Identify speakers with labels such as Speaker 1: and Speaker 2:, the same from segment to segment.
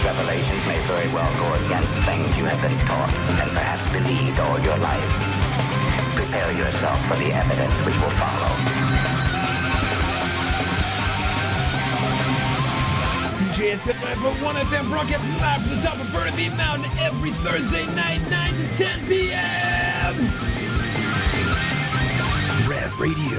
Speaker 1: revelations may very well go against things you have been taught and perhaps believed all your life. Prepare yourself for the evidence which will follow.
Speaker 2: CJSF 9.1 FM broadcasting live from the top of Burnaby Mountain every Thursday night, 9 to 10 p.m. Rad Radio.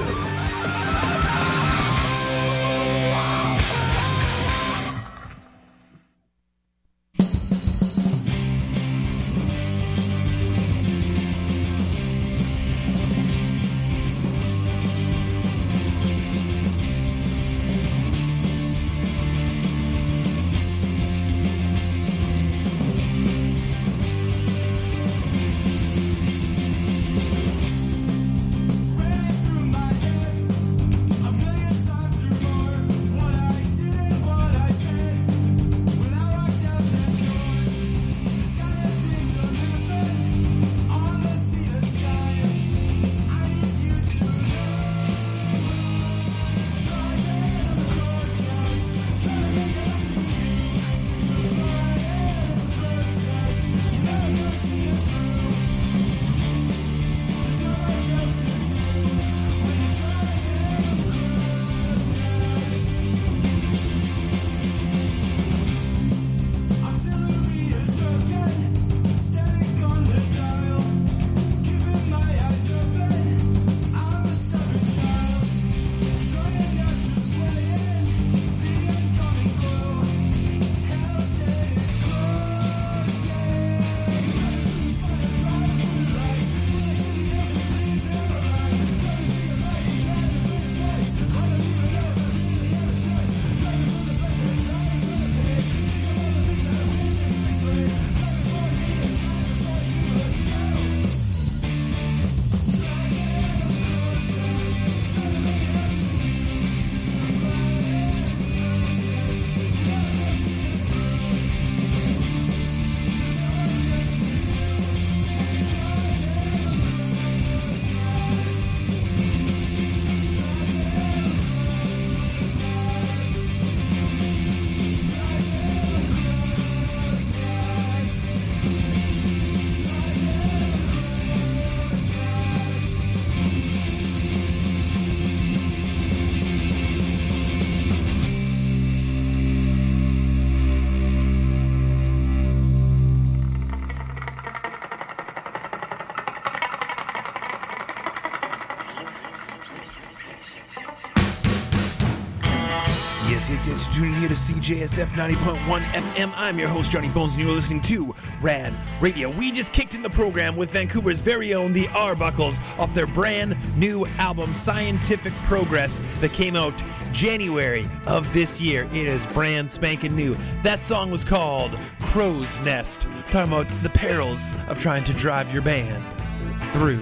Speaker 2: Yes, tuning here to CJSF 90.1 FM. I'm your host, Johnny Bones, and you're listening to Rad Radio. We just kicked in the program with Vancouver's very own The Arbuckles off their brand new album, Scientific Progress, that came out January of this year. It is brand spanking new. That song was called Crow's Nest, talking about the perils of trying to drive your band through.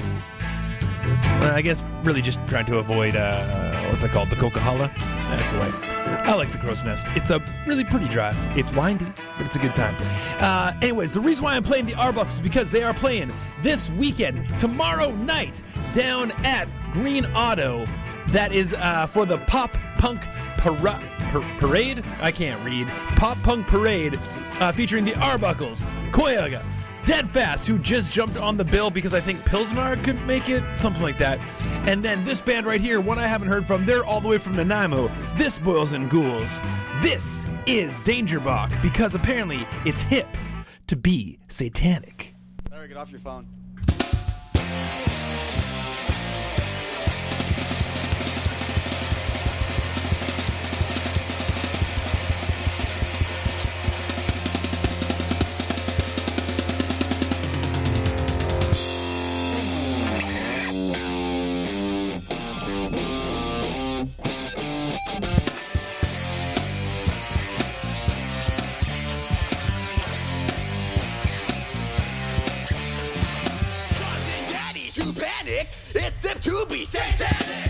Speaker 2: I guess really just trying to avoid, what's that called, the Coca-Cola? That's the way. I like the Crow's Nest. It's a really pretty drive. It's windy, but it's a good time. Anyways, the reason why I'm playing the Arbuckles is because they are playing this weekend, tomorrow night, down at Green Auto. That is for the Pop Punk Parade. I can't read. Pop Punk Parade featuring the Arbuckles, Koyaga, Deadfast, who just jumped on the bill because I think Pilsnar couldn't make it, something like that. And then this band right here, one I haven't heard from, they're all the way from Nanaimo. This Boils and Ghouls. This is Dangerbach, because apparently it's hip to be satanic.
Speaker 3: Larry, get off your phone.
Speaker 4: It's hip to be satanic.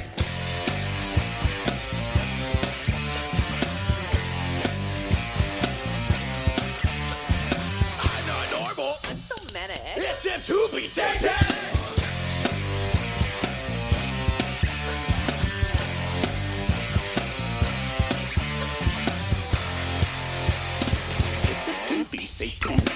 Speaker 4: I'm not normal.
Speaker 5: I'm so manic.
Speaker 4: It's hip to be satanic. It's hip to satanic.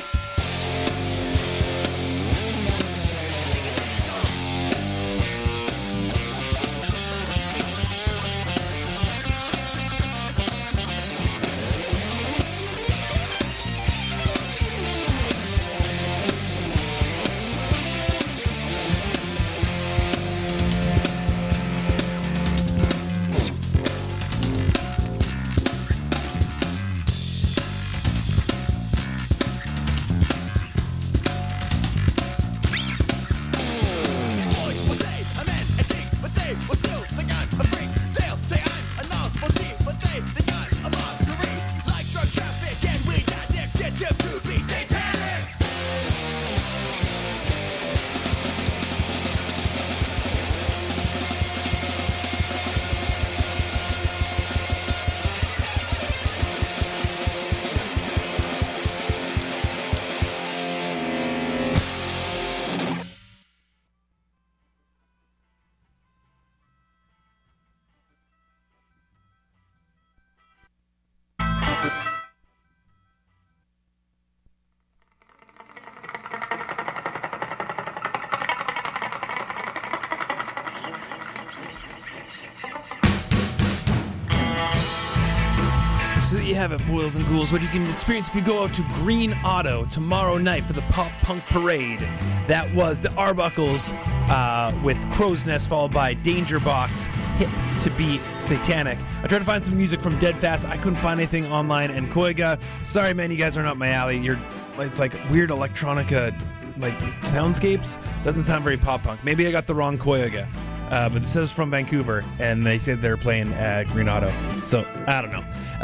Speaker 2: So there you have it, boils and ghouls. What you can experience if you go out to Green Auto tomorrow night for the Pop Punk Parade. That was the Arbuckles with Crow's Nest, followed by Danger Box, Hit to Be Satanic. I tried to find some music from Deadfast. I couldn't find anything online. And Koiga, sorry man, you guys are not my alley. It's like weird electronica, like soundscapes. Doesn't sound very pop punk. Maybe I got the wrong Koiga. But this is from Vancouver, and they said they're playing at Green Auto. So, I don't know.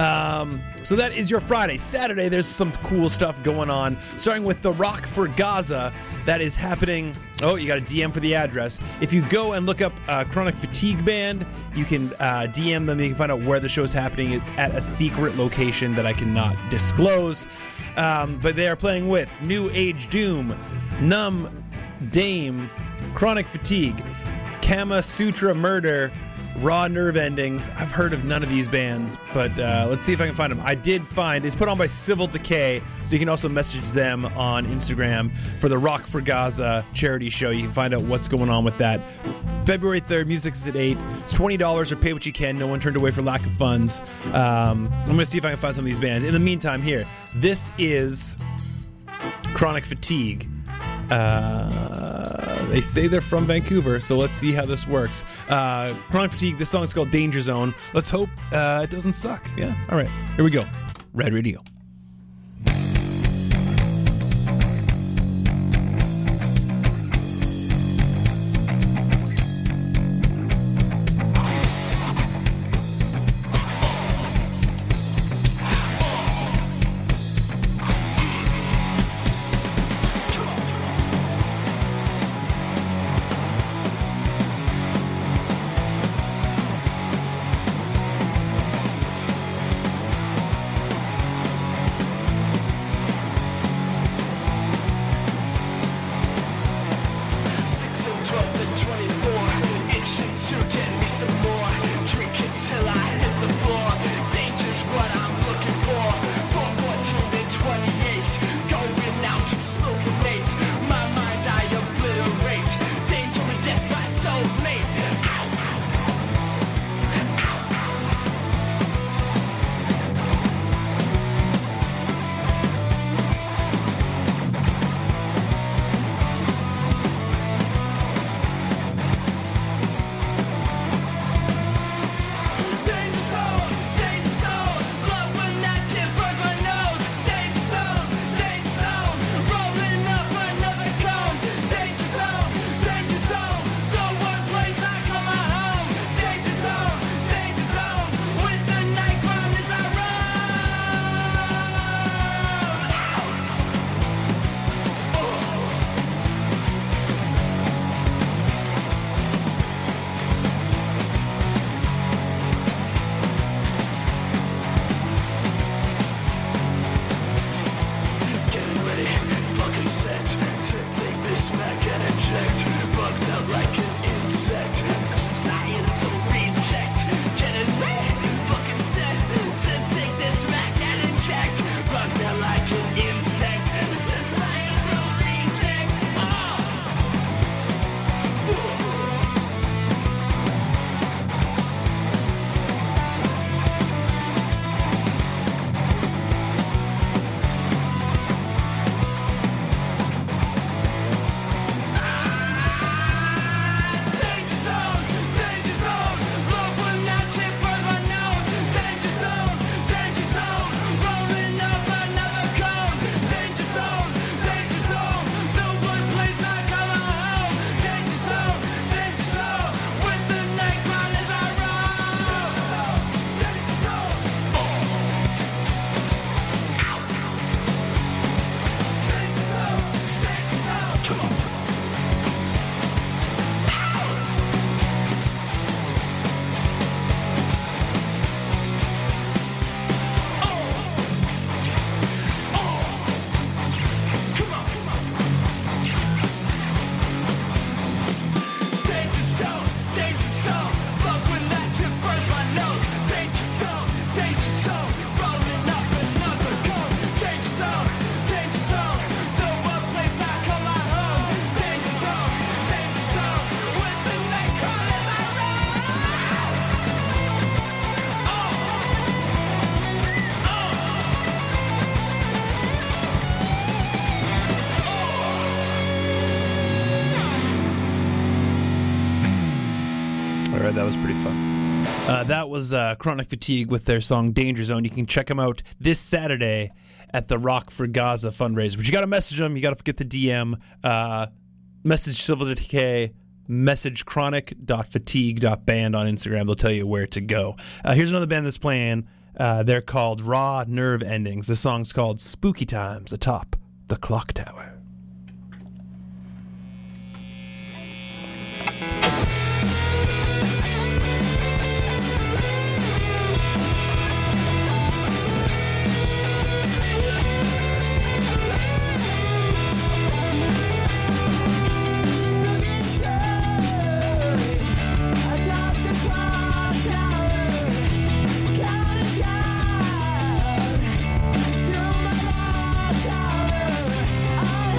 Speaker 2: So that is your Friday. Saturday, there's some cool stuff going on, starting with the Rock for Gaza. That is happening. Oh, you got a DM for the address. If you go and look up Chronic Fatigue Band, you can DM them. You can find out where the show's happening. It's at a secret location that I cannot disclose. But they are playing with New Age Doom, Numb Dame, Chronic Fatigue, Kama Sutra Murder, Raw Nerve Endings. I've heard of none of these bands, but let's see if I can find them. I did find, it's put on by Civil Decay, so you can also message them on Instagram for the Rock for Gaza charity show. You can find out what's going on with that. February 3rd, music's at 8. It's $20 or pay what you can. No one turned away for lack of funds. I'm going to see if I can find some of these bands. In the meantime, here, this is Chronic Fatigue. They say they're from Vancouver, so let's see how this works. Chronic Fatigue, this song is called Danger Zone. Let's hope it doesn't suck. Yeah, all right, here we go. Red Radio. All right, that was pretty fun. That was Chronic Fatigue with their song Danger Zone. You can check them out this Saturday at the Rock for Gaza fundraiser. But you got to message them. You got to get the DM. Message Civil Decay. Message chronic.fatigue.band on Instagram. They'll tell you where to go. Here's another band that's playing. They're called Raw Nerve Endings. The song's called Spooky Times Atop the Clock Tower.
Speaker 3: I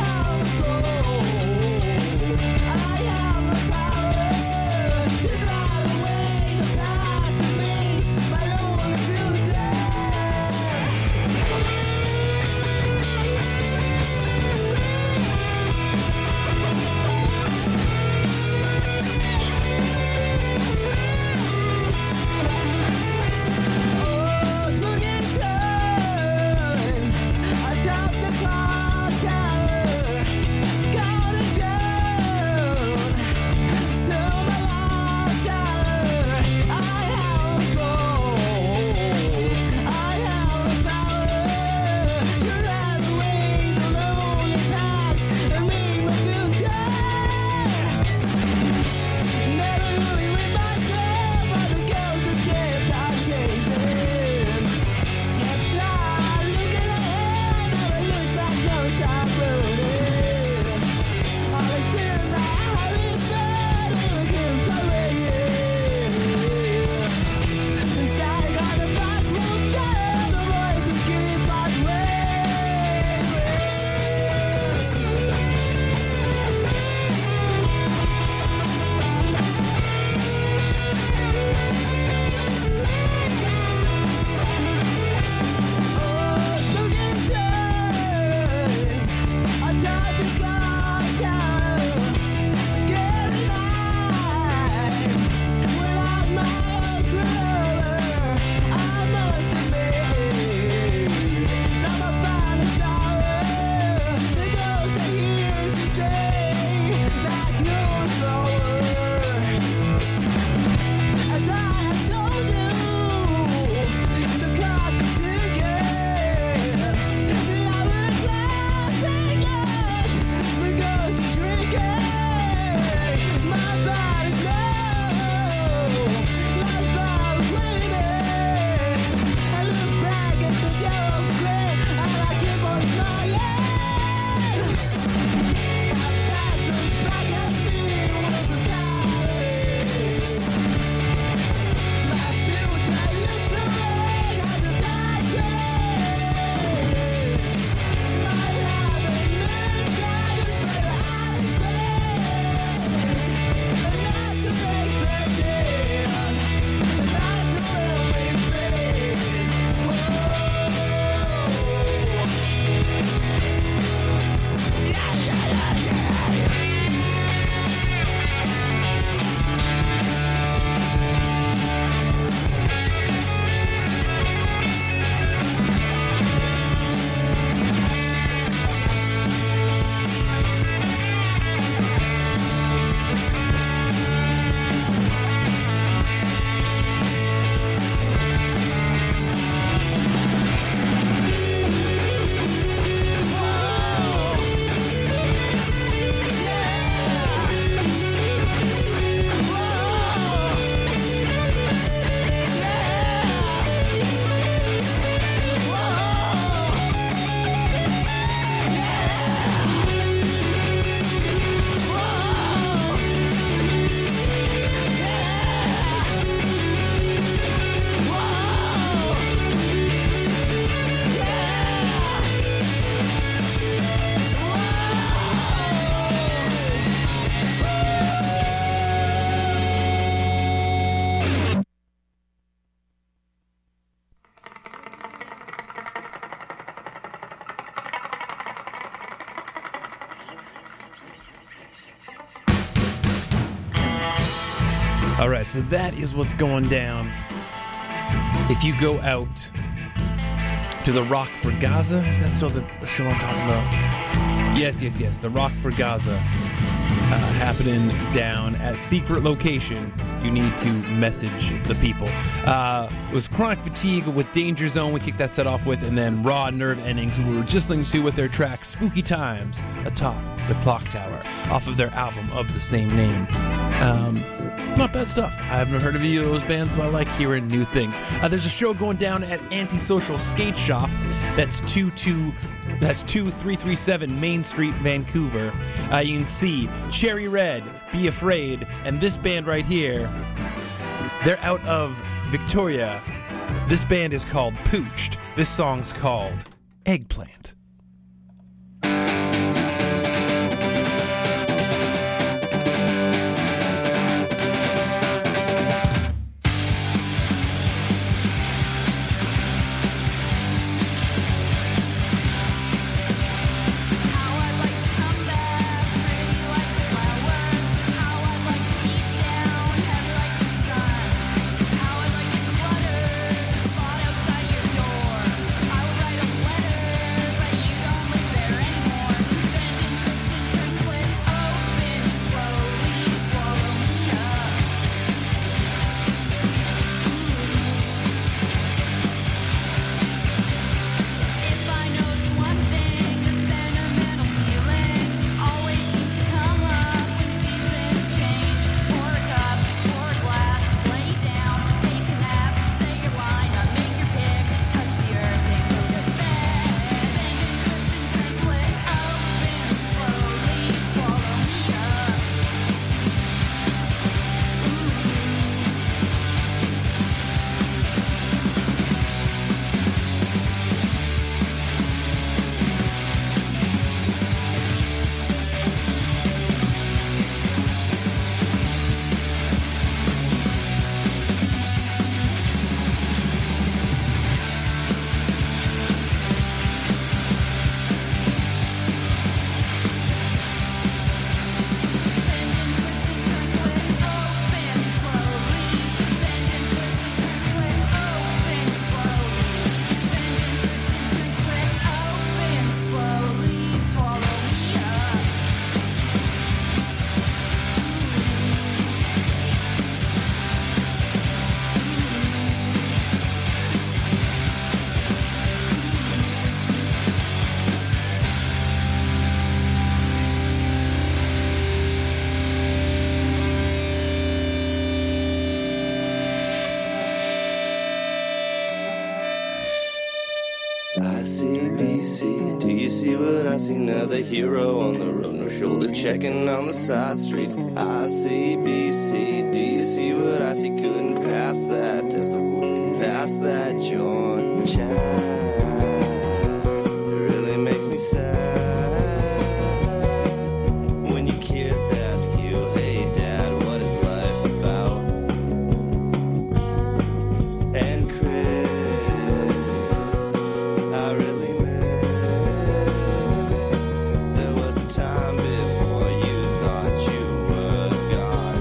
Speaker 2: All right, so that is what's going down. If you go out to the Rock for Gaza, is that still the show I'm talking about? Yes. The Rock for Gaza happening down at secret location. You need to message the people. It was Chronic Fatigue with Danger Zone. We kicked that set off with, and then Raw Nerve Endings, who we were just listening to with their track Spooky Times atop the Clock Tower off of their album of the same name. Not bad stuff. I haven't heard of either of those bands, so I like hearing new things. There's a show going down at Antisocial Skate Shop. That's 2337 Main Street, Vancouver. You can see Cherry Red, Be Afraid, and this band right here. They're out of Victoria. This band is called Pooched. This song's called Eggplant.
Speaker 3: ICBC, do you see what I see? Another hero on the road, no shoulder checking on the side streets. ICBC, do you see what I see? Couldn't pass that test, I wouldn't pass that joint. Child, it really makes me sad when your kids ask you, hey dad, what is life about? And Chris, I really miss. There was a time before you thought you were God.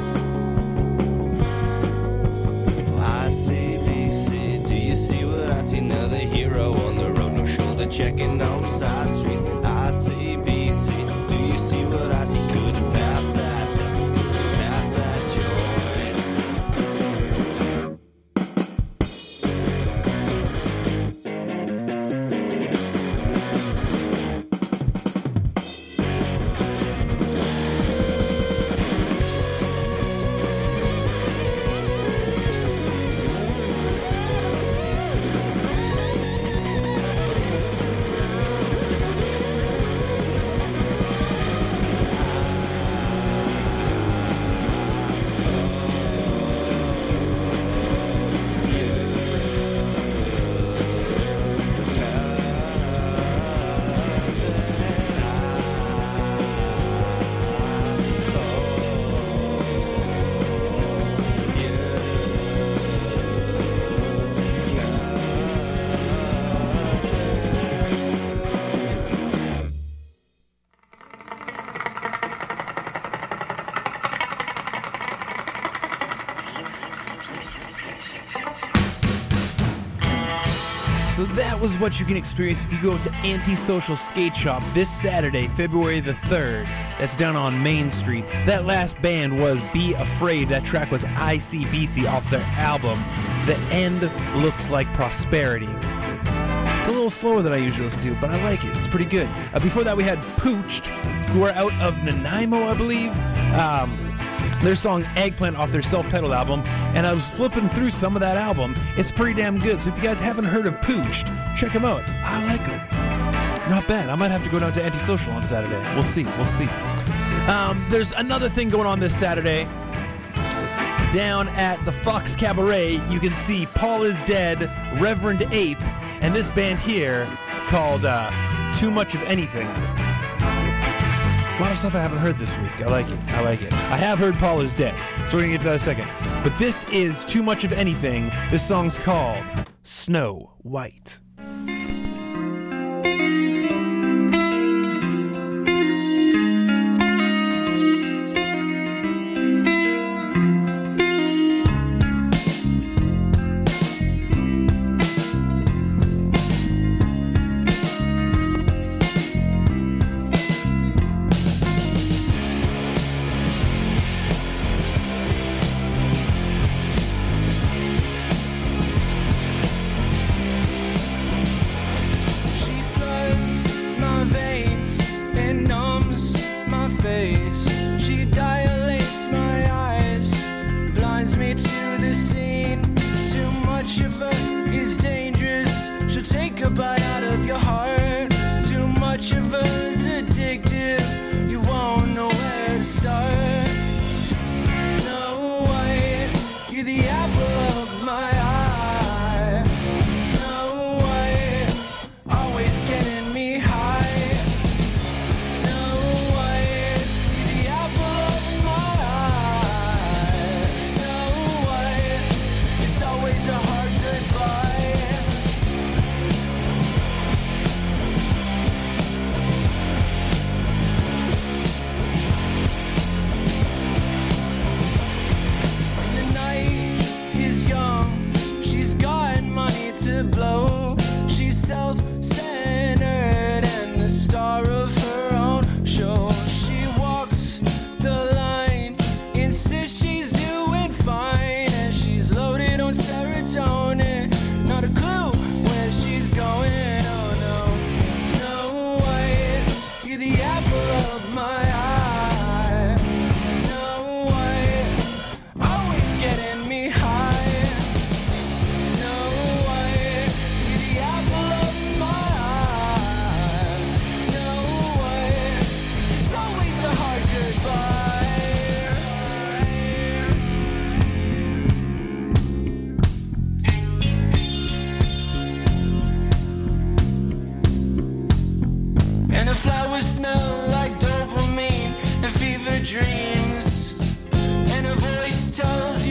Speaker 3: ICBC, do you see what I see? Another hero on the road, no shoulder checking on the side streets. ICBC, do you see what I see? Couldn't pass that test, couldn't pass that joint.
Speaker 2: that was what you can experience if you go to Antisocial Skate Shop this Saturday, February the 3rd. That's down on Main Street. That last band was Be Afraid. That track was ICBC off their album, The End Looks Like Prosperity. It's a little slower than I usually listen to, but I like it. It's pretty good. Before that, we had Pooched, who are out of Nanaimo, I believe. Their song Eggplant off their self-titled album, and I was flipping through some of that album. It's pretty damn good. So if you guys haven't heard of Pooched, check them out. I like them. Not bad. I might have to go down to Antisocial on Saturday. We'll see. There's another thing going on this Saturday. Down at the Fox Cabaret, you can see Paul is Dead, Reverend Ape, and this band here called Too Much of Anything. A lot of stuff I haven't heard this week. I like it. I have heard Paul is Dead, so we're going to get to that in a second. But this is Too Much of Anything. This song's called Snow White.
Speaker 5: Dreams, and a voice tells